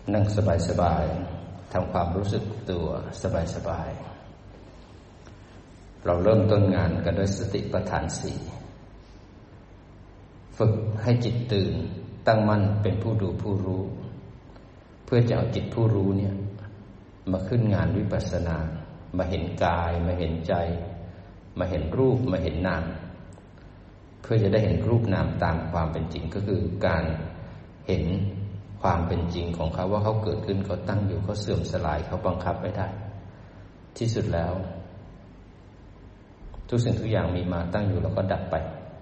นั่งสบายๆทำความรู้สึกตัวสบายๆเราเริ่มต้นงานกันด้วยสติปัฏฐานสี่ฝึกให้จิตตื่นตั้งมั่นเป็นผู้ดูผู้รู้เพื่อจะเอาจิตผู้รู้เนี่ยมาขึ้นงานวิปัสสนามาเห็นกายมาเห็นใจมาเห็นรูปมาเห็นนามเพื่อจะได้เห็นรูปนามตามความเป็นจริงก็คือการเห็นความเป็นจริงของเขาว่าเขาเกิดขึ้นเขาตั้งอยู่เขาเสื่อมสลายเขาบังคับไม่ได้ที่สุดแล้วทุกสิ่งทุกอย่างมีมาตั้งอยู่แล้วก็ดับไป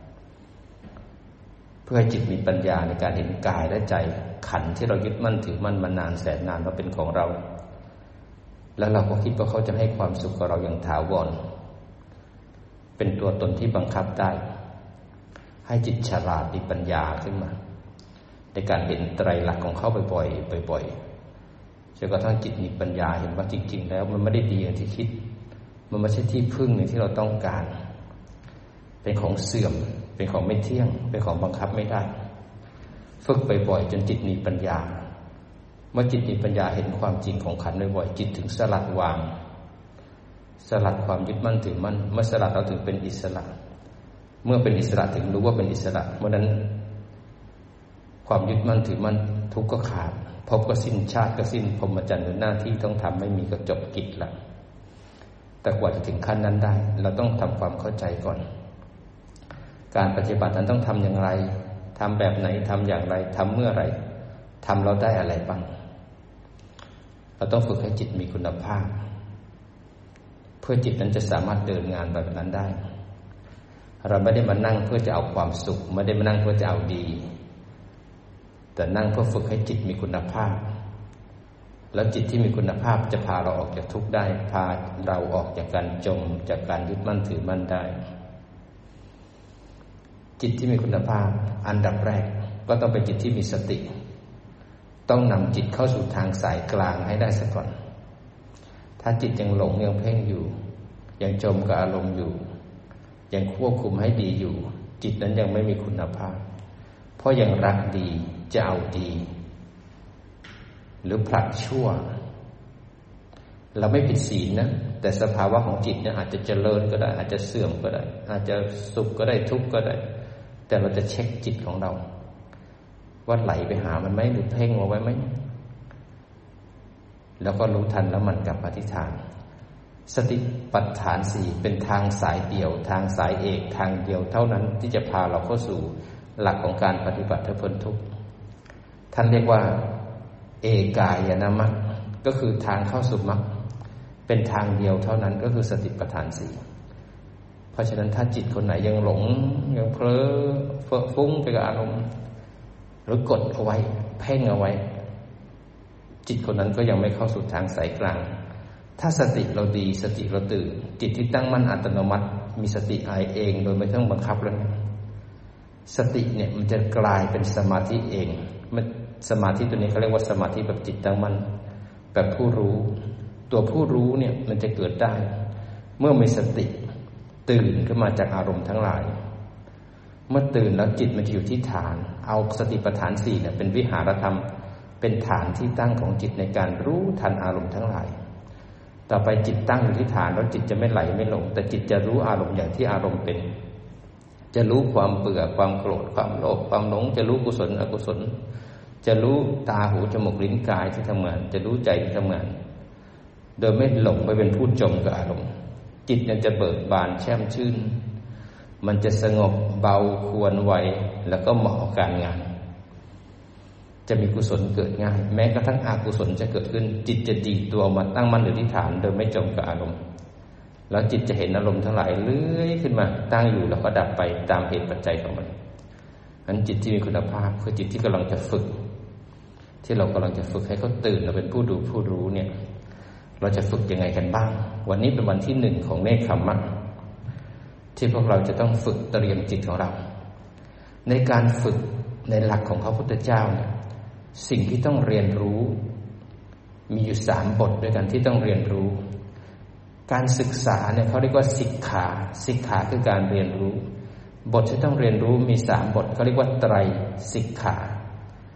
เพื่อให้จิตมีปัญญาในการเห็นกายและใจขันธ์ที่เรายึดมั่นถือมั่นมานานแสนนานว่าเป็นของเราแล้วเราก็คิดว่าเขาจะให้ความสุขกับเราอย่างถาวรเป็นตัวตนที่บังคับได้ให้จิตฉลาดมีปัญญาขึ้นมาในการเห็นไตรลักษณ์ของเขาบ่อยๆจนกระทั่งจิตมีปัญญาเห็นว่าจริงๆแล้วมันไม่ได้ดีอย่างที่คิดมันไม่ใช่ที่พึ่งในที่เราต้องการเป็นของเสื่อมเป็นของไม่เที่ยงเป็นของบังคับไม่ได้ฝึกบ่อยๆจนจิตมีปัญญาเมื่อจิตมีปัญญาเห็นความจริงของขันธ์บ่อยๆจิตถึงสลัดวางสลัดความยึดมั่นถือมั่นเมื่อสลัดเราถึงเป็นอิสระเมื่อเป็นอิสระถึงรู้ว่าเป็นอิสระเมื่อนั้นความยึดมั่นถือมั่นทุกข์ก็ขาดภพก็สิ้นชาติก็สิ้นพรหมจรรย์หรือหน้าที่ต้องทำไม่มีก็จบกิจละแต่กว่าจะถึงขั้นนั้นได้เราต้องทำความเข้าใจก่อนการปฏิบัตินั้นต้องทำอย่างไรทำแบบไหนทำอย่างไรทำเมื่อไรทำเราได้อะไรบ้างเราต้องฝึกให้จิตมีคุณภาพเพื่อจิตนั้นจะสามารถเดินงานแบบนั้นได้เราไม่ได้มานั่งเพื่อจะเอาความสุขไม่ได้มานั่งเพื่อจะเอาดีแต่นั่งเพื่อฝึกให้จิตมีคุณภาพแล้วจิตที่มีคุณภาพจะพาเราออกจากทุกข์ได้พาเราออกจากการจมจากการยึดมั่นถือมั่นได้จิตที่มีคุณภาพอันดับแรกก็ต้องเป็นจิตที่มีสติต้องนำจิตเข้าสู่ทางสายกลางให้ได้ซะก่อนถ้าจิตยังหลงยังเพ่งอยู่ยังจมกับอารมณ์อยู่ยังควบคุมให้ดีอยู่จิตนั้นยังไม่มีคุณภาพเพราะยังรักดีจะเอาดีหรือผลักชั่วเราไม่ผิดศีลนะแต่สภาวะของจิตเนี่ยอาจจะเจริญก็ได้อาจจะเสื่อมก็ได้อาจจะสุขก็ได้ทุกข์ก็ได้แต่เราจะเช็คจิตของเราว่าไหลไปหามันไหมหรือเพ่งเอาไว้ไหมแล้วก็รู้ทันแล้วมันกลับมาที่ทางสติปัฏฐานสี่เป็นทางสายเดี่ยวทางสายเอกทางเดียวเท่านั้นที่จะพาเราเข้าสู่หลักของการปฏิบัติเพื่อพ้นทุกข์ท่านเรียกว่าเอกายนมรรคก็คือทางเข้าสู่มรรคเป็นทางเดียวเท่านั้นก็คือสติปัฏฐานสี่เพราะฉะนั้นถ้าจิตคนไหนยังหลงยังเพ้อฟุ้งไปกับอารมณ์หรือกดเอาไว้เพ่งเอาไว้จิตคนนั้นก็ยังไม่เข้าสู่ทางสายกลางถ้าสติเราดีสติเราตื่นจิตที่ตั้งมั่นอัตโนมัติมีสติเองโดยไม่ต้องบังคับแล้วสติเนี่ยมันจะกลายเป็นสมาธิเองสมาธิตัวนี้เขาเรียกว่าสมาธิแบบจิตตั้งมั่นแบบผู้รู้ตัวผู้รู้เนี่ยมันจะเกิดได้เมื่อมีสติตื่นขึ้นมาจากอารมณ์ทั้งหลายเมื่อตื่นแล้วจิตมันจะอยู่ที่ฐานเอาสติปัฏฐานสี่เนี่ยเป็นวิหารธรรมเป็นฐานที่ตั้งของจิตในการรู้ทันอารมณ์ทั้งหลายต่อไปจิตตั้งอยู่ที่ฐานแล้วจิตจะไม่ไหลไม่หลงแต่จิตจะรู้อารมณ์อย่างที่อารมณ์เป็นจะรู้ความเบื่อความโกรธความโลภความหลงจะรู้กุศลอกุศลจะรู้ตาหูจมูกลิ้นกายที่ทำงานจะรู้ใจที่ทำงานโดยไม่หลงไปเป็นผู้จมกับอารมณ์จิตเนี่ยจะเบิกบานแช่มชื่นมันจะสงบเบาควรไวแล้วก็เหมาะกับการงานจะมีกุศลเกิดง่ายแม้กระทั่งอกุศลจะเกิดขึ้นจิตจะดีตัวมาตั้งมั่นอยู่ที่ฐานโดยไม่จมกับอารมณ์แล้วจิตจะเห็นอารมณ์ทั้งหลายเลื้อยขึ้นมาตั้งอยู่แล้วก็ดับไปตามเหตุปัจจัยของมันนั้นจิตที่มีคุณภาพคือจิตที่กำลังจะฝึกที่เรากำลังจะฝึกให้เขาตื่นเราเป็นผู้ดูผู้รู้เนี่ยเราจะฝึกยังไงกันบ้างวันนี้เป็นวันที่หนึ่งของเนคขมมะที่พวกเราจะต้องฝึกเตรียมจิตของเราในการฝึกในหลักของพระพุทธเจ้าเนี่ยสิ่งที่ต้องเรียนรู้มีอยู่3บทด้วยกันที่ต้องเรียนรู้การศึกษาเนี่ยเขาเรียกว่าสิกขาสิกขาคือการเรียนรู้บทที่ต้องเรียนรู้มี3บทเขาเรียกว่าไตรสิกขา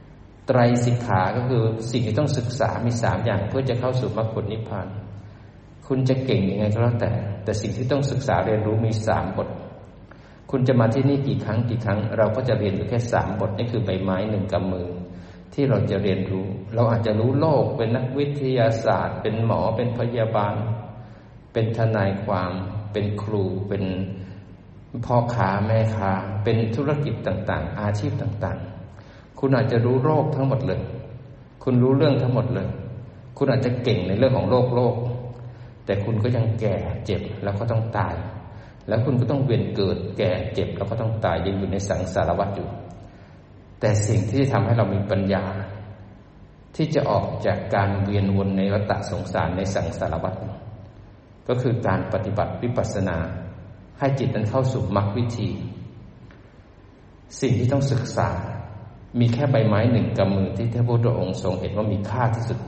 ไตรสิกขาก็คือสิ่งที่ต้องศึกษามี3อย่างเพื่อจะเข้าสู่มรรคผลนิพพานคุณจะเก่งยังไงก็แล้วแต่สิ่งที่ต้องศึกษาเรียนรู้มี3 บทคุณจะมาที่นี่กี่ครั้งเราก็จะเรียนอยู่แค่3 บทนี่คือใบไม้1 กำมือที่เราจะเรียนรู้เราอาจจะรู้โลกเป็นนักวิทยาศาสตร์เป็นหมอเป็นพยาบาลเป็นทนายความเป็นครูเป็นพ่อค้าแม่ค้าเป็นธุรกิจต่างๆอาชีพต่างๆคุณอาจจะรู้โรคทั้งหมดเลยคุณรู้เรื่องทั้งหมดเลยคุณอาจจะเก่งในเรื่องของโลกแต่คุณก็ยังแก่เจ็บแล้วก็ต้องตายแล้วคุณก็ต้องเวียนเกิดแก่เจ็บแล้วก็ต้องตายยังอยู่ในสังสารวัฏอยู่แต่สิ่งที่ทำให้เรามีปัญญาที่จะออกจากการเวียนวนในวัฏสงสารในสังสารวัฏก็คือการปฏิบัติวิปัสสนาให้จิตนั้นเข้าสู่มรรควิธีสิ่งที่ต้องศึกษามีแค่ใบไม้1 กำมือที่พระพุทธองค์ทรงเห็นว่ามีค่าที่สุด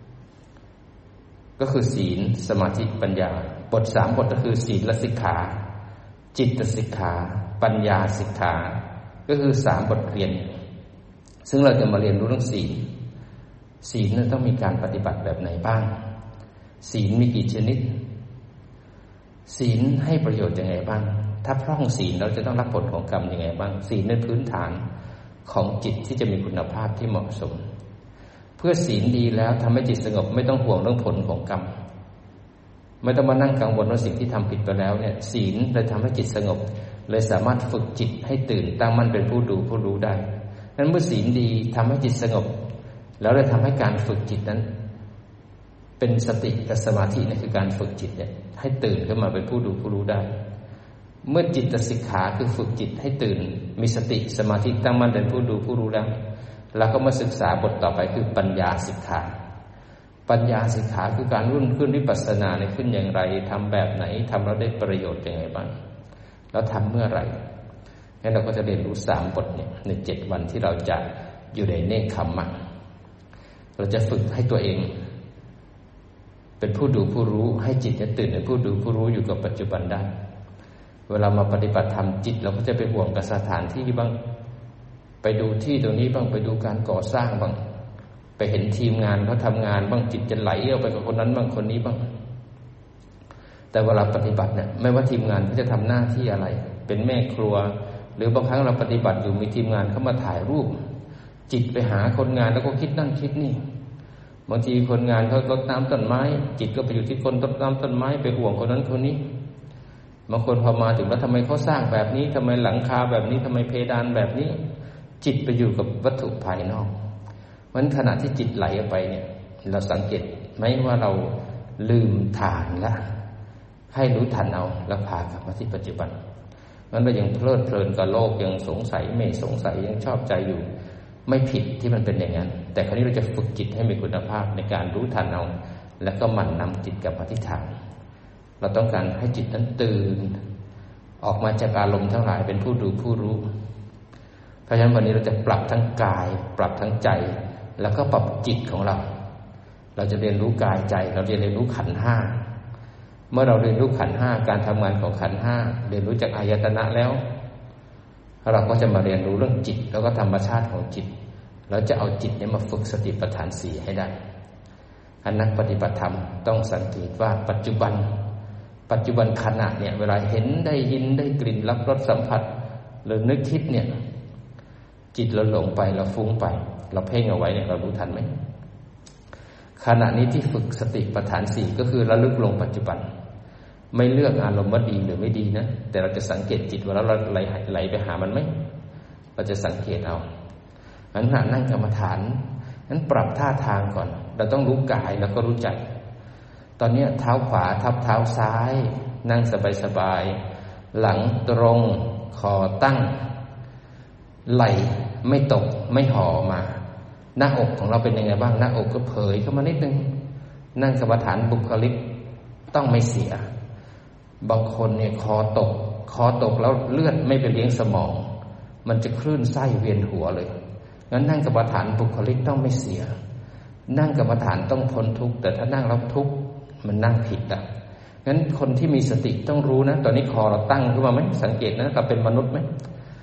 ก็คือศีลสมาธิปัญญาบท3 บทก็คือศีลสิกขาจิตสิกขาปัญญาสิกขาก็คือ3 บทเรียนซึ่งเราจะมาเรียนรู้เรื่องศีลนั้นต้องมีการปฏิบัติแบบไหนบ้างศีลมีกี่ชนิดศีลให้ประโยชน์ยังไงบ้างถ้าพร่องศีลเราจะต้องรับผลของกรรมยังไงบ้างศีลเป็นพื้นฐานของจิตที่จะมีคุณภาพที่เหมาะสมเพื่อศีลดีแล้วทำให้จิตสงบไม่ต้องห่วงเรื่องผลของกรรมไม่ต้องมานั่งกังวลว่าสิ่งที่ทำผิดไปแล้วเนี่ยศีลเลยทำให้จิตสงบเลยสามารถฝึกจิตให้ตื่นตั้งมั่นเป็นผู้ดูผู้รู้ได้นั้นเมื่อศีลดีทำให้จิตสงบแล้วเลยทำให้การฝึกจิตนั้นเป็นสติกับสมาธินี่คือการฝึกจิตเนี่ยให้ตื่นขึ้นมาเป็นผู้ดูผู้รู้ได้เมื่อจิตสิกขาคือฝึกจิตให้ตื่นมีสติสมาธิตั้งมั่นเป็นผู้ดูผู้รู้แล้วเราก็มาศึกษาบทต่อไปคือปัญญาสิกขาปัญญาสิกขาคือการรุ่นขึ้นวิปัสสนาในขึ้นอย่างไรทำแบบไหนทำแล้วได้ประโยชน์ยังไงบ้างแล้วทำเมื่อไหร่งั้นเราก็จะเรียนรู้3 บทเนี่ยใน7 วันที่เราจะอยู่ในเนคขมมะเราจะฝึกให้ตัวเองเป็นผู้ดูผู้รู้ให้จิตเนี่ยตื่นเป็นผู้ดูผู้รู้อยู่กับปัจจุบันได้เวลามาปฏิบัติธรรมจิตเราก็จะไปห่วงกับสถานที่บ้างไปดูที่ตรงนี้บ้างไปดูการก่อสร้างบ้างไปเห็นทีมงานเขาทำงานบ้างจิตจะไหลออกไปกับคนนั้นบ้างคนนี้บ้างแต่เวลาปฏิบัติเนี่ยไม่ว่าทีมงานเขาจะทำหน้าที่อะไรเป็นแม่ครัวหรือบางครั้งเราปฏิบัติอยู่มีทีมงานเขามาถ่ายรูปจิตไปหาคนงานแล้วก็คิดนั่นคิดนี่บางทีคนงานเขารดน้ำต้นไม้จิตก็ไปอยู่ที่คนรดน้ำต้นไม้ไปห่วงคนนั้นคนนี้บางคนพอมาถึงแล้วทำไมเขาสร้างแบบนี้ทำไมหลังคาแบบนี้ทำไมเพดานแบบนี้จิตไปอยู่กับวัตถุภายนอกวันขณะที่จิตไหลออกไปเนี่ยเราสังเกตไหมว่าเราลืมฐานละให้รู้ทันเอาแล้วพากลับมาที่ปัจจุบันมันเรายังเพลิดเพลินกับโลกยังสงสัยไม่สงสัยยังชอบใจอยู่ไม่ผิดที่มันเป็นอย่างนั้นแต่คราวนี้เราจะฝึกจิตให้มีคุณภาพในการรู้ทันเอาแล้วก็หมั่นนำจิตกลับมาที่ฐานเราต้องการให้จิตนั้นตื่นออกมาจากอารมณ์ทั้งหลายเป็นผู้ดูผู้รู้เพราะฉะนั้นวันนี้เราจะปรับทั้งกายปรับทั้งใจแล้วก็ปรับจิตของเราเราจะเรียนรู้กายใจเราจะเรียนรู้ขันธ์5เมื่อเราเรียนรู้ขันธ์5การทำงานของขันธ์5เรียนรู้จากอายตนะแล้วเราก็จะมาเรียนรู้เรื่องจิตแล้วก็ธรรมชาติของจิตเราจะเอาจิตนี้มาฝึกสติปัฏฐาน4ให้ได้นักปฏิบัติธรรมต้องสังเกตว่าปัจจุบันขณะเนี่ยเวลาเห็นได้ยินได้กลิ่นรับรสสัมผัสหรือนึกคิดเนี่ยจิตเราหลงไปเราฟุ้งไปเราเพ่งเอาไว้เนี่ยเรารู้ทันไหมขณะนี้ที่ฝึกสติปัฏฐาน4ก็คือระลึกลงปัจจุบันไม่เลือกอารมณ์ว่าดีหรือไม่ดีนะแต่เราจะสังเกตจิตว่าเราไหลไปหามันไหมเราจะสังเกตเอาขณะนั่งกรรมฐานนั้นปรับท่าทางก่อนเราต้องรู้กายแล้วก็รู้ใจตอนนี้เท้าขวาทับเท้าซ้ายนั่งสบายๆหลังตรงคอตั้งไหล่ไม่ตกไม่ห่อมาหน้าอกของเราเป็นยังไงบ้างหน้าอกก็เผยเข้ามานิดนึงนั่งกรรมฐานบุคลิกต้องไม่เสียบางคนเนี่ยคอตกแล้วเลือดไม่ไปเลี้ยงสมองมันจะคลื่นไส้เวียนหัวเลยงั้นนั่งกรรมฐานบุคลิกต้องไม่เสียนั่งกรรมฐานต้องพ้นทุกข์แต่ถ้านั่งแล้วทุกข์มันนั่งผิดอ่ะงั้นคนที่มีสติต้องรู้นะตอนนี้คอเราตั้งขึ้นมาไหมสังเกตนะเราเป็นมนุษย์ไหมท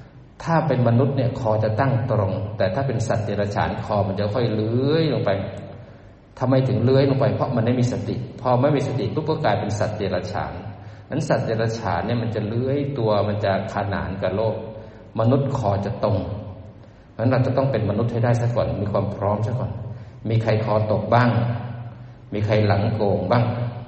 ถ้าเป็นมนุษย์เนี่ยคอจะตั้งตรงแต่ถ้าเป็นสัตว์เดรัจฉานคอมันจะค่อยเลื้อยลงไปทำไมถึงเลื้อยลงไปเพราะมันไม่มีสติพอไม่มีสติปุ๊บก็กลายเป็นสัตว์เดรัจฉานนั้นสัตว์เดรัจฉานเนี่ยมันจะเลื้อยตัวมันจะขนานกับโลกมนุษย์คอจะตรงนั้นเราจะต้องเป็นมนุษย์ให้ได้ซะก่อนมีความพร้อมซะก่อนมีใครคอตกบ้างมีใครหลังโก่งบ้าง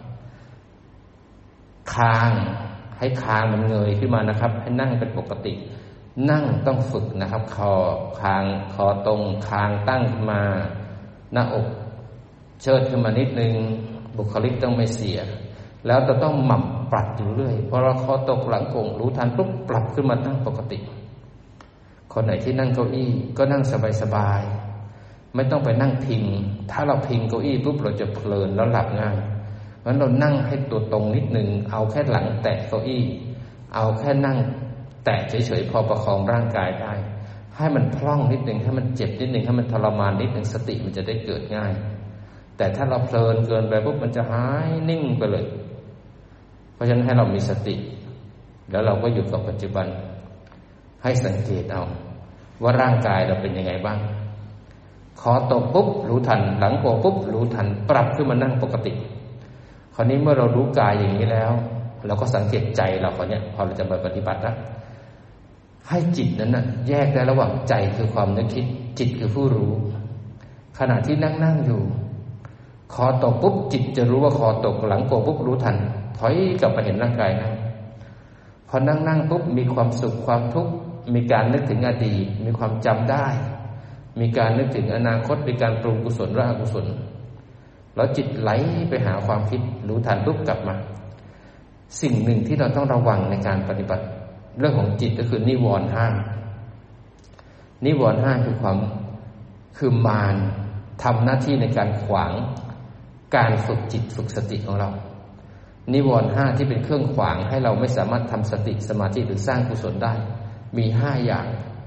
คางให้คางมันเงยขึ้นมานะครับให้นั่งเป็นปกตินั่งต้องฝึกนะครับคางคอตรงคางตั้งขึ้นมาหน้าอกเชิดขึ้นมานิดนึงบุคลิกต้องไม่เสียแล้วจะต้องหมั่นปรับอยู่เรื่อยพอเราคอตกหลังโก่งรู้ทันปุ๊บปรับขึ้นมาตั้งปกติคนไหนที่นั่งเก้าอี้ก็นั่งสบายๆไม่ต้องไปนั่งพิงถ้าเราพิงเก้าอี้ปุ๊บเราจะเพลินแล้วหลับง่ายเพราะฉะนั้นเรานั่งให้ตัวตรงนิดนึงเอาแค่หลังแตะเก้าอี้เอาแค่นั่งแตะเฉยๆพอประคองร่างกายได้ให้มันพล่องนิดนึงให้มันเจ็บนิดนึงให้มันทรมานนิดนึงสติมันจะได้เกิดง่ายแต่ถ้าเราเพลินเกินไปปุ๊บมันจะหายนิ่งไปเลยเพราะฉะนั้นให้เรามีสติแล้วเราก็อยู่กับปัจจุบันให้สังเกตเอาว่าร่างกายเราเป็นยังไงบ้างคอตกปุ๊บรู้ทันหลังโก่งปุ๊บรู้ทันปรับขึ้นมานั่งปกติคราวนี้เมื่อเรารู้กายอย่างนี้แล้วเราก็สังเกตใจเราคนนี้พอเราจะมาปฏิบัติแล้วให้จิตนั้นนะแยกได้ระหว่างใจคือความนึกคิดจิตคือผู้รู้ขณะที่นั่งอยู่คอตกปุ๊บจิตจะรู้ว่าคอตกหลังโก่งปุ๊บรู้ทันถอยกลับมาเห็นร่างกายนั่งพอนั่งปุ๊บมีความสุขความทุกข์มีการนึกถึงอดีตมีความจำได้มีการนึกถึงอนาคตมีการปรุงกุศลหรืออกุศลแล้วจิตไหลไปหาความคิดรู้ทันปุ๊บกลับมาสิ่งหนึ่งที่เราต้องระวังในการปฏิบัติเรื่องของจิตก็คือนิวรณ์ห้านิวรณ์ห้าคือมารทำหน้าที่ในการขวางการฝึกจิตฝึกสติของเรานิวรณ์ห้าที่เป็นเครื่องขวางให้เราไม่สามารถทำสติสมาธิหรือสร้างกุศลได้มี5อย่าง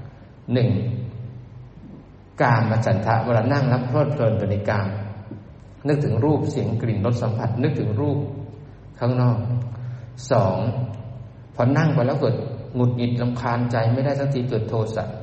1กามฉันทะเวลานั่งแล้วเพลิดเพลินไปในกามนึกถึงรูปเสียงกลิ่นรสสัมผัสนึกถึงรูปข้างนอก2พอนั่งไปแล้วเกิดหงุดหงิดรำคาญใจไม่ได้สักทีเกิดโทสะ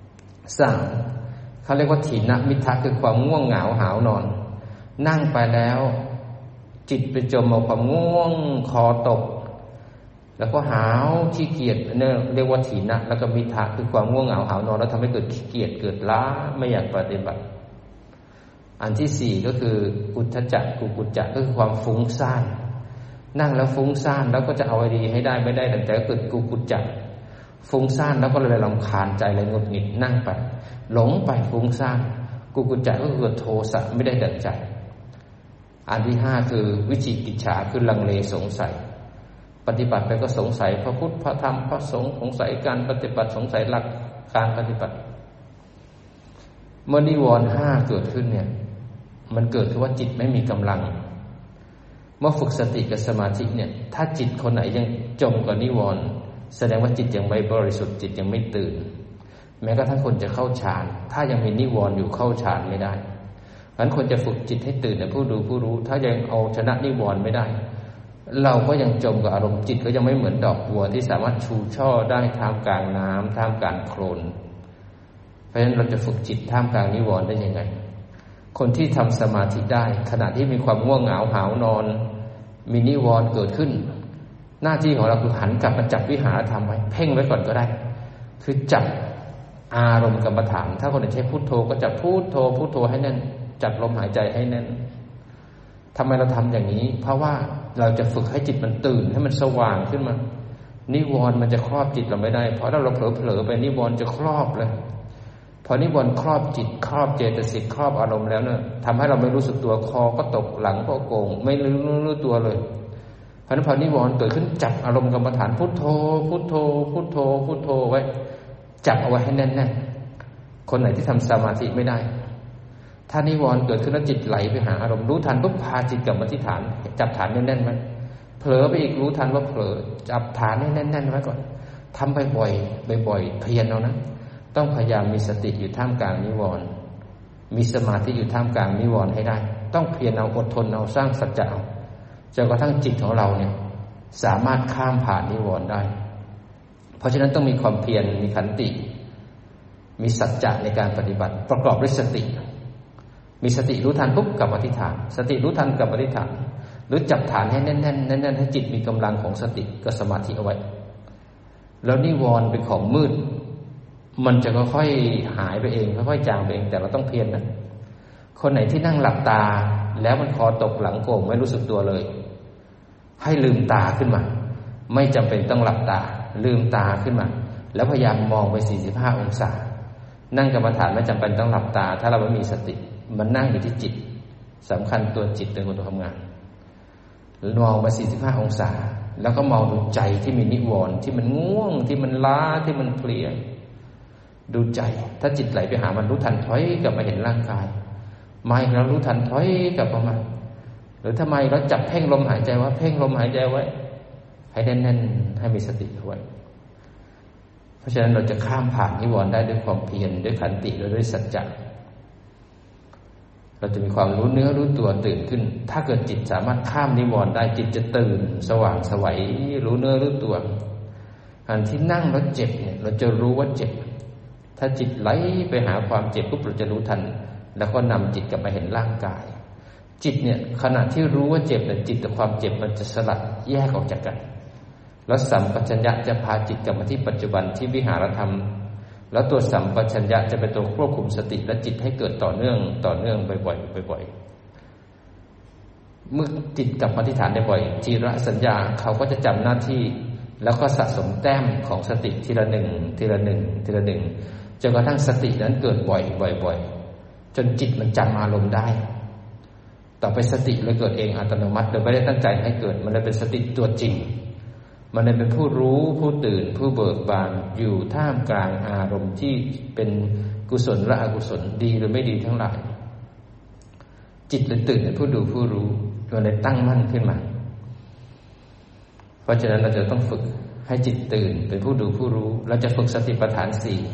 3เขาเรียกว่าถีนมิทะคือความง่วงเหงาหาวนอนนั่งไปแล้วจิตไปจมเอาความง่วงคอตกแล้วก็หาวขี้เกียจเนี่ยเรียกว่าถีนะแล้วก็มิทะคือความง่วงเหงาหาวนอนแล้วทำให้เกิดขี้เกียจเกิดล้าไม่อยากปฏิบัติอันที่4ก็คืออุทธัจจะกุกุจจะก็คือความฟุ้งซ่านนั่งแล้วฟุ้งซ่านแล้วก็จะเอาไว้ดีให้ได้ไม่ได้แต่ก็เกิดกุกุจจะฟุ้งซ่านแล้วก็เลยรำคาญใจเลยหงุดหงิดนั่งไปหลงไปฟุ้งซ่านกุกุจจะก็เกิดโทสะไม่ได้ดั่งใจอันที่5คือวิจิกิจฉาคือลังเลสงสัยปฏิบัติไปก็สงสัยพระพุทธพระธรรมพระสงฆ์สงสัยการปฏิบัติสงสัยหลักการปฏิบัติเมื่อนิวรณ์5เกิดขึ้นเนี่ยมันเกิดคือว่าจิตไม่มีกำลังเมื่อฝึกสติกับสมาธิเนี่ยถ้าจิตคนไหนยังจมกับนิวรณ์แสดงว่าจิตยังไม่บริสุทธิ์จิตยังไม่ตื่นแม้กระทั่งคนจะเข้าฌานถ้ายังมีนิวรณ์อยู่เข้าฌานไม่ได้งั้นคนจะฝึกจิตให้ตื่นผู้ดูผู้รู้ถ้ายังเอาชนะนิวรณ์ไม่ได้เราก็ยังจมกับอารมณ์จิตก็ยังไม่เหมือนดอกบัวที่สามารถชูช่อได้ท่ามกลางน้ำท่ามกลางโคลนเพราะฉะนั้นเราจะฝึกจิตท่ามกลางนิวรณ์ได้ยังไงคนที่ทำสมาธิได้ขณะที่มีความง่วงเหงาหาวนอนมีนิวรณ์เกิดขึ้นหน้าที่ของเราคือหันกลับมาจับวิหารธรรมไว้เพ่งไว้ก่อนก็ได้คือจับอารมณ์กรรมฐานถ้าคนใช้พุทโธก็จับพุทโธพุทโธให้แน่นจับลมหายใจให้แน่นทำไมเราทำอย่างนี้เพราะว่าเราจะฝึกให้จิตมันตื่นให้มันสว่างขึ้นมานิวรณ์มันจะครอบจิตเราไม่ได้เพราะถ้าเราเผลอไปนิวรณ์จะครอบเลยพอนิวรณ์ครอบจิตครอบเจตสิกครอบอารมณ์แล้วเนี่ยทำให้เราไม่รู้สึกตัวคอก็ตกหลังก็โก่งไม่รู้ตัวเลยเพราะนั้นพอนิวรณ์เกิดขึ้นจับอารมณ์กรรมฐานพุทโธพุทโธพุทโธพุทโธไว้จับเอาไว้ให้แน่นๆคนไหนที่ทำสมาธิไม่ได้ถ้านิวรณ์เกิดขึ้นแล้วจิตไหลไปหาอารมณ์รู้ทันปุ๊บพาจิตกลับมาที่ฐานจับฐานแน่นๆไว้เผลอไปอีกรู้ทันว่าเผลอจับฐานให้แน่นๆไว้ก่อนทำบ่อยๆเพียรเอานะต้องพยายามมีสติอยู่ท่ามกลางนิวรณ์มีสมาธิอยู่ท่ามกลางนิวรณ์ให้ได้ต้องเพียรเอาอดทนเอาสร้างสัจจะเอาจนกระทั่งจิตของเราเนี่ยสามารถข้ามผ่านนิวรณ์ได้เพราะฉะนั้นต้องมีความเพียรมีขันติมีสัจจะในการปฏิบัติประกอบด้วยสติมีสติรู้ทันปุ๊บกลับอธิษฐานสติรู้ทันกลับอธิษฐานหรือจับฐานให้แน่นๆแน่นๆให้จิตมีกำลังของสติกับสมาธิเอาไว้แล้วนิวรณ์เป็นของมืดมันจะค่อยๆหายไปเองค่อยๆจางไปเองแต่เราต้องเพียรนะคนไหนที่นั่งหลับตาแล้วมันคอตกหลังโก่งไม่รู้สึกตัวเลยให้ลืมตาขึ้นมาไม่จำเป็นต้องหลับตาลืมตาขึ้นมาแล้วพยายามมองไป45องศานั่งกรรมฐานไม่จำเป็นต้องหลับตาถ้าเราไม่มีสติมันนั่งอยู่ที่จิตสำคัญตัวจิตเป็นคนทำงานมองไป45องศาแล้วก็มองดูใจที่มีนิวรณ์ที่มันง่วงที่มันล้าที่มันเพลียดูใจถ้าจิตไหลไปหามันรู้ทันถอยกลับมาเห็นร่างกายไม่เรารู้ทันถอยกลับมาหรือทำไมเราจับเพ่งลมหายใจว่าเพ่งลมหายใจไว้ให้แน่นๆให้มีสติไว้เพราะฉะนั้นเราจะข้ามผ่านนิวรณ์ได้ด้วยความเพียรด้วยขันติด้วยสัจจะเราจะมีความรู้เนื้อรู้ตัวตื่นขึ้นถ้าเกิดจิตสามารถข้ามนิวรณ์ได้จิตจะตื่นสว่างไสวรู้เนื้อรู้ตัวอันที่นั่งแล้วเจ็บเนี่ยเราจะรู้ว่าเจ็บถ้าจิตไหลไปหาความเจ็บปุ๊บเราจะรู้ทันแล้วก็นำจิตกลับมาเห็นร่างกายจิตเนี่ยขณะที่รู้ว่าเจ็บเนี่ยจิตกับความเจ็บมันจะสลัดแยกออกจากกันแล้วสัมปชัญญะจะพาจิตกลับมาที่ปัจจุบันที่วิหารธรรมแล้วตัวสัมปชัญญะจะเป็นตัวควบคุมสติและจิตให้เกิดต่อเนื่องบ่อยๆเมื่อจิตกลับมาที่ฐานได้บ่อยจีระสัญญาเขาก็จะจำหน้าที่แล้วก็สะสมแต้มของสติทีละหนึ่งจนกระทั่งสตินั้นเกิดบ่อยจนจิตมันจำอารมณ์ได้ต่อไปสติเลยเกิดเองอัตโนมัติโดยไม่ได้ตั้งใจให้เกิดมันเลยเป็นสติตัวจริงมันเลยเป็นผู้รู้ผู้ตื่นผู้เบิกบานอยู่ท่ามกลางอารมณ์ที่เป็นกุศลและอกุศลดีหรือไม่ดีทั้งหลายจิตเลยตื่นเป็นผู้ดูผู้รู้มันเลยตั้งมั่นขึ้นมาเพราะฉะนั้นเราจะต้องฝึกให้จิตตื่นเป็นผู้ดูผู้รู้เราจะฝึกสติปัฏฐาน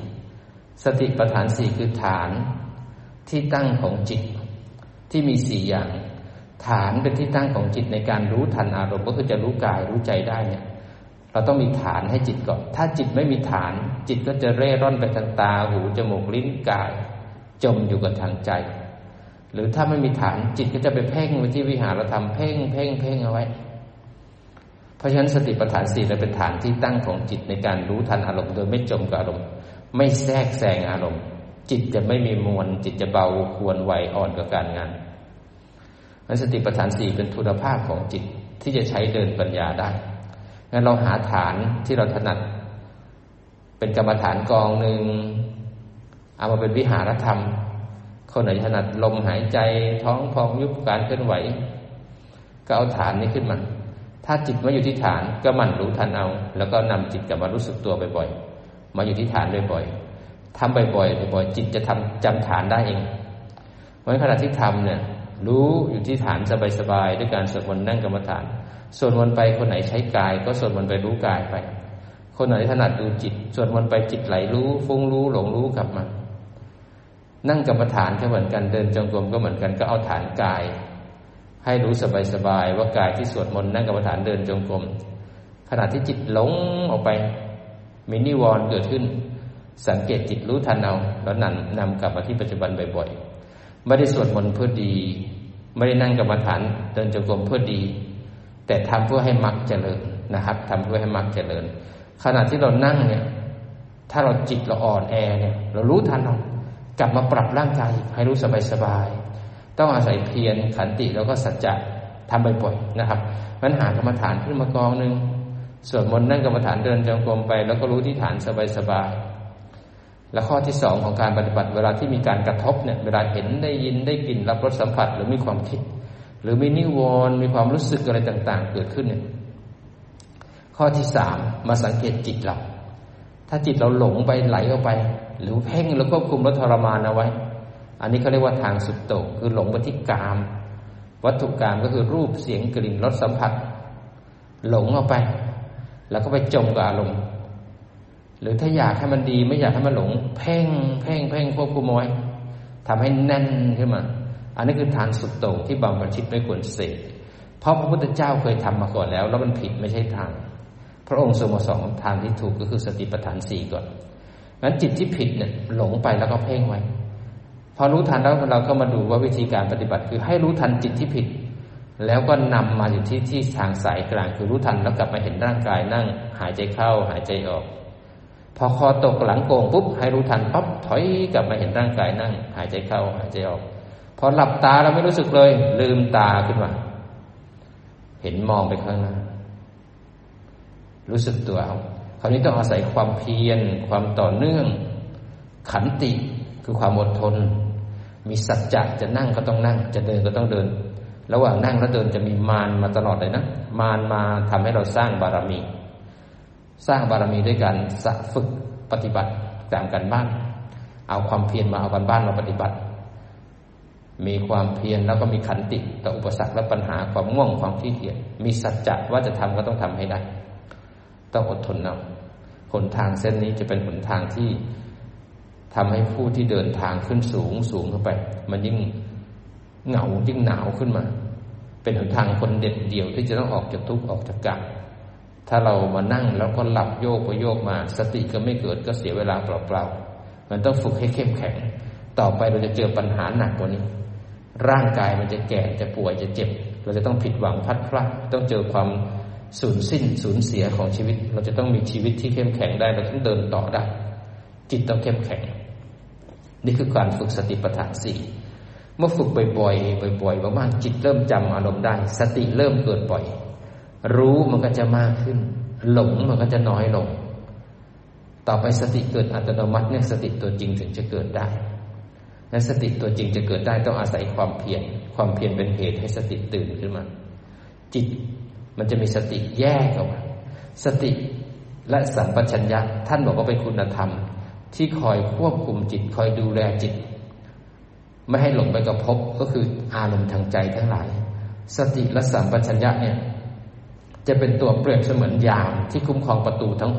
4สติปัฏฐาน4คือฐานที่ตั้งของจิตที่มี4อย่างฐานเป็นที่ตั้งของจิตในการรู้ทันอารมณ์ก็คือจะรู้กายรู้ใจได้เนี่ยเราต้องมีฐานให้จิตก่อนถ้าจิตไม่มีฐานจิตก็จะเร่ร่อนไปทางตาหูจมูกลิ้นกายจมอยู่กับทางใจหรือถ้าไม่มีฐานจิตก็จะไปเพ่งไปที่วิหารธรรมเพ่งเอาไว้เพราะฉะนั้นสติปัฏฐาน4เป็นฐานที่ตั้งของจิตในการรู้ทันอารมณ์โดยไม่จมกับอารมณ์ไม่แทรกแซงอารมณ์จิตจะไม่มีมวลจิตจะเบาควรไวอ่อนกับการงานสติปัฏฐาน4เป็นทุนภาพของจิตที่จะใช้เดินปัญญาได้งั้นเราหาฐานที่เราถนัดเป็นกรรมฐานกองหนึ่งเอามาเป็นวิหารธรรมคนไหนถนัดลมหายใจท้องพองยุบการเคลื่อนไหวก็เอาฐานนี้ขึ้นมาถ้าจิตมาอยู่ที่ฐานก็หมั่นรู้ทันเอาแล้วก็นำจิตกลับมารู้สึกตัวบ่อยๆมาอยู่ที่ฐานบ่อยๆทำบ่อยๆจิตจะจำฐานได้เองเพราะขณะที่ทำเนี่ยรู้อยู่ที่ฐานสบายๆด้วยการสวดมนต์นั่งกรรมฐานสวดมนต์ไปคนไหนใช้กายก็สวดมนต์ไปรู้กายไปคนไหนถนัดดูจิตสวดมนต์ไปจิตไหลรู้ฟุ้งรู้หลงรู้กลับมานั่งกรรมฐานก็เหมือนกันเดินจงกรมก็เหมือนกันก็เอาฐานกายให้รู้สบายๆว่ากายที่สวดมนต์นั่งกรรมฐานเดินจงกรมขณะที่จิตหลงออกไปมีนิวรณ์เกิดขึ้นสังเกตจิตรู้ทันเอาแล้วนำกลับมาที่ปัจจุบันบ่อยๆไม่ได้สวดมนต์เพื่อดีไม่ได้นั่งกรรมฐานเดินจงกรมเพื่อดีแต่ทำเพื่อให้มรรคเจริญนะครับทำเพื่อให้มรรคเจริญขณะที่เรานั่งเนี่ยถ้าเราจิตเราอ่อนแอเนี่ยเรารู้ทันเอากลับมาปรับร่างกายให้รู้สบายๆต้องอาศัยเพียรขันติแล้วก็สัจจะทำบ่อยๆนะครับมันหากรรมฐานขึ้นมากองนึงสวดมนต์นั่งกรรมฐานเดินจงกรมไปแล้วก็รู้ที่ฐานสบายๆและข้อที่2ของการปฏิบัติเวลาที่มีการกระทบเนี่ยเวลาเห็นได้ยินได้กลิ่นรับรสสัมผัสหรือมีความคิดหรือมีนิวรณ์มีความรู้สึกอะไรต่างๆเกิดขึ้นเนี่ยข้อที่3มาสังเกตจิตเราถ้าจิตเราหลงไปไหลออกไปหรือเพ่งแล้วควบคุมแล้วทรมานเอาไว้อันนี้เขาเรียกว่าทางสุดโต่งคือหลงไปที่กามวัตถุกามก็คือรูปเสียงกลิ่นรสสัมผัสหลงออกไปแล้วก็ไปจมกับอารมณ์หรือถ้าอยากให้มันดีไม่อยากให้มันหลงเพ่งควบคุมเอาไว้ทำให้แน่นขึ้นมาอันนี้คือทางสุดโต่งที่บำเพ็ญชิตไม่ควรเสกเพราะพระพุทธเจ้าเคยทำมาก่อนแล้วมันผิดไม่ใช่ทางพระองค์ทรงมาสอนทางที่ถูกก็คือสติปัฏฐาน4ก่อนงั้นจิตที่ผิดเนี่ยหลงไปแล้วก็เพ่งไว้พอรู้ทันแล้วเราก็มาดูว่าวิธีการปฏิบัติคือให้รู้ทันจิตที่ผิดแล้วก็นำมาอยู่ที่ทางสายกลางคือรู้ทันแล้วกลับมาเห็นร่างกายนั่งหายใจเข้าหายใจออกพอคอตกหลังโก่งปุ๊บให้รู้ทันปั๊บถอยกลับมาเห็นร่างกายนั่งหายใจเข้าหายใจออกพอหลับตาเราไม่รู้สึกเลยลืมตาขึ้นมาเห็นมองไปข้างหน้ารู้สึกตัวเอาคราวนี้ต้องอาศัยความเพียรความต่อเนื่องขันติคือความอดทนมีสัจจะจะนั่งก็ต้องนั่งจะเดินก็ต้องเดินระหว่างนั่งและเดินจะมีมารมาตลอดเลยนะมารมาทำให้เราสร้างบารมีด้วยการฝึกปฏิบัติตามกันบ้านเอาความเพียรมาเอากันบ้านมาปฏิบัติมีความเพียรแล้วก็มีขันติต่ออุปสรรคและปัญหาความง่วงความขี้เกียจมีสัจจะว่าจะทำก็ต้องทำให้ได้ต้องอดทนเอาหนทางเส้นนี้จะเป็นหนทางที่ทำให้ผู้ที่เดินทางขึ้นสูงเข้าไปมันยิ่งเหงายิ่งหนาวขึ้นมาเป็นหนทางคนเด็ดเดี่ยวที่จะต้องออกจากทุกข์ออกจากกรรมถ้าเรามานั่งแล้วก็หลับโยกไปโยกมาสติก็ไม่เกิดก็เสียเวลาเปล่าๆมันต้องฝึกให้เข้มแข็งต่อไปเราจะเจอปัญหาหนักกว่านี้ร่างกายมันจะแก่จะป่วยจะเจ็บเราจะต้องผิดหวังพัดพลาดต้องเจอความสูญเสียของชีวิตเราจะต้องมีชีวิตที่เข้มแข็งได้เราต้องเดินต่อได้จิตต้องเข้มแข็งนี่คือการฝึกสติปัฏฐาน4เมื่อฝึกบ่อยๆมากๆจิตเริ่มจำอารมณ์ได้สติเริ่มเกิดบ่อยรู้มันก็จะมากขึ้นหลงมันก็จะน้อยลงต่อไปสติเกิดอัตโนมัติเนี่ยสติตัวจริงถึงจะเกิดได้และสติตัวจริงจะเกิดได้ต้องอาศัยความเพียรเป็นเหตุให้สติตื่นขึ้นมาจิตมันจะมีสติแยกออกมาสติและสัมปชัญญะท่านบอกว่าเป็นคุณธรรมที่คอยควบคุมจิตคอยดูแลจิตไม่ให้หลงไปกับภพก็คืออารมณ์ทางใจทั้งหลายสติและสัมปชัญญะเนี่ยจะเป็นตัวเปรียบเสมือนยามที่คุ้มครองประตูทั้ง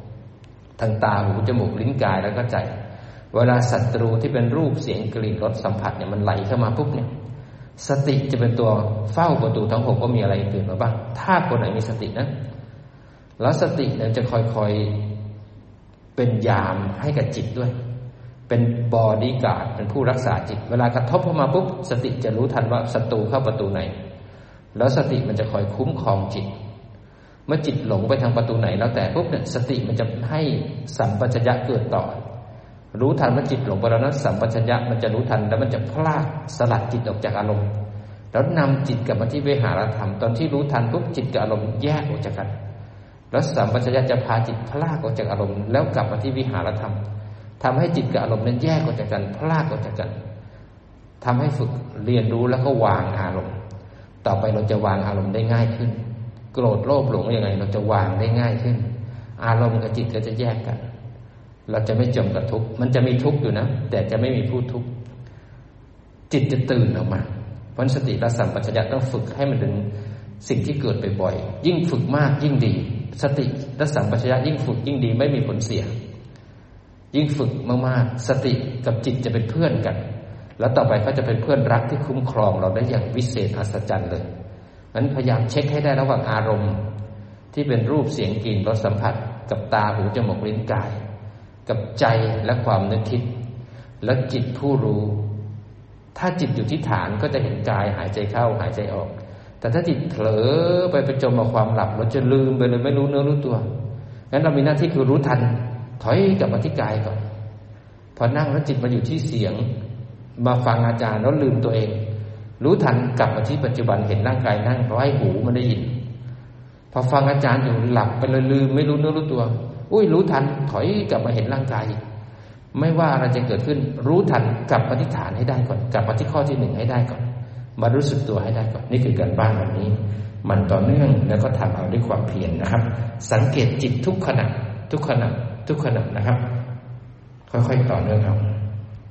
6ทางตาหูจมูกลิ้นกายแล้วก็ใจเวลาศัตรูที่เป็นรูปเสียงกลิ่นรสสัมผัสเนี่ยมันไหลเข้ามาปุ๊บเนี่ยสติจะเป็นตัวเฝ้าประตูทั้ง6ว่ามีอะไรเกิดมาบ้างถ้าคนไหนมีสตินะแล้วสติเนี่ยจะคอยเป็นยามให้กับจิตด้วยเป็นบอดี้การ์ดเป็นผู้รักษาจิตเวลากระทบเข้ามาปุ๊บสติจะรู้ทันว่าศัตรูเข้าประตูไหนแล้วสติมันจะคอยคุ้มครองจิตเมื่อจิตหลงไปทางประตูไหนแล้วแต่ปุ๊บเนี่ยสติมันจะให้สัมปชัญญะเกิดต่อรู้ทันว่าจิตหลงไปแล้วนั้นสัมปชัญญะมันจะรู้ทันแล้วมันจะพลากสลัดจิตออกจากอารมณ์แล้วนำจิตกลับมาที่วิหารธรรมตอนที่รู้ทันปุ๊บจิตกับอารมณ์แยกออกจากกันแล้วสัมปชัญญะจะพาจิตพลากออกจากอารมณ์แล้วกลับมาที่วิหารธรรมทำให้จิตกับอารมณ์นั้นแยกออกจากกันพลากออกจากกันทำให้ฝึกเรียนรู้แล้วก็วางอารมณ์ต่อไปเราจะวางอารมณ์ได้ง่ายขึ้นโกรธโลภหลงยังไงเราจะวางได้ง่ายขึ้นอารมณ์กับจิตก็จะแยกกันเราจะไม่จมกับทุกข์มันจะมีทุกข์อยู่นะแต่จะไม่มีผู้ทุกข์จิตจะตื่นออกมาเพราะสติและสัมปชัญญะต้องฝึกให้มันเป็นสิ่งที่เกิดบ่อยๆยิ่งฝึกมากยิ่งดีสติและสัมปชัญญะยิ่งฝึกยิ่งดีไม่มีผลเสียยิ่งฝึกมากๆสติกับจิตจะเป็นเพื่อนกันแล้วต่อไปก็จะเป็นเพื่อนรักที่คุ้มครองเราได้อย่างวิเศษอัศจรรย์เลยงั้นพยายามเช็คให้ได้ระหว่างอารมณ์ที่เป็นรูปเสียงกลิ่นรสสัมผัสกับตาหูจมูกลิ้นกายกับใจและความนึกคิดและจิตผู้รู้ถ้าจิตอยู่ที่ฐานก็จะเห็นกายหายใจเข้าหายใจออกแต่ถ้าจิตเผลอไปจมกับความหลับเราจะลืมไปเลยไม่รู้เนื้อรู้ตัวงั้นเรามีหน้าที่คือรู้ทันถอยกลับมาที่กายก่อนพอนั่งแล้วจิตมาอยู่ที่เสียงมาฟังอาจารย์แล้วลืมตัวเองรู้ทันกลับมาที่ปัจจุบันเห็นร่างกายนั่งเพราะให้หูมันได้ยินพอฟังอาจารย์อยู่หลับไปเลยลืมไม่รู้เนื้อรู้ตัวรู้ทันถอยกลับมาเห็นร่างกายไม่ว่าอะไรจะเกิดขึ้นรู้ทันกลับมาที่ฐานให้ได้ก่อนกลับมาที่ข้อที่1ให้ได้ก่อนมารู้สึกตัวให้ได้ก่อนนี่คือการบ้านแบบนี้มันต่อเนื่องแล้วก็ทำเอาด้วยความเพียรนะครับสังเกตจิตทุกขณะนะครับค่อยๆต่อเนื่องเอา